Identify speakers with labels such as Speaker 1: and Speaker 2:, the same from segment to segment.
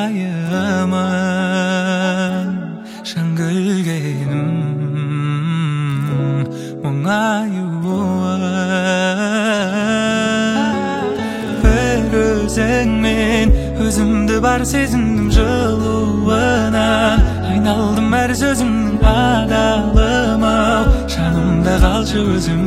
Speaker 1: айымын шаңгүлгенім мұңаюын бір өзіңмен өзімді бар сезіндім жылуына айналдым әр сөзімнің адалым-ау жанымда қалшы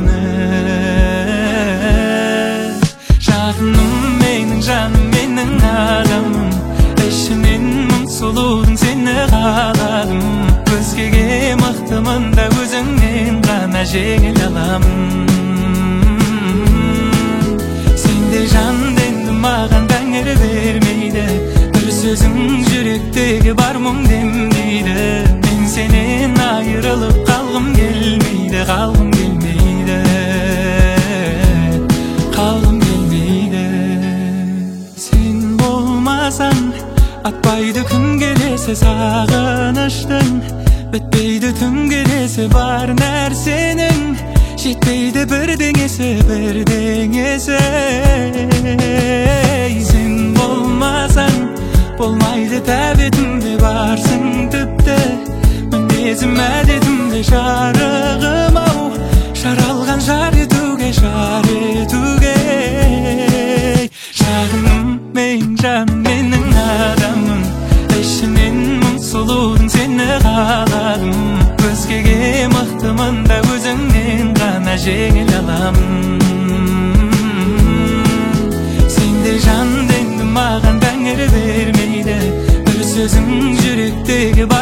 Speaker 1: өзімнің жақыным менің жаным менің адамым ішінен мың сұлудың сені қаладым өзгеге мықтымын да өзіңнен ғана жеңіл аламын сендей жанды енді маған тәңір бермейді бір сөзің жүректегі бар мұң демдейді мен сенен айырылып қалғым келмейді қалғым келмейді қалғым келмейді сен болмасаң атпайды күн келесе сағыныштың бітпейді түн келесе бар нәрсенің жетпейді бірдеңесі сен болмасаң болмайды тәбетімде барсың тіпті мінезім әдетімде жарығым-ау жаралған жар етуге жағыным мен жаным менің адамым ішінен мың сұлудың сені қаладым өзгеге мықтымын да өзіңнен ғана жеңіл аламын сендей жанды енді маған тәңір бермейді бір сөзің жүректегі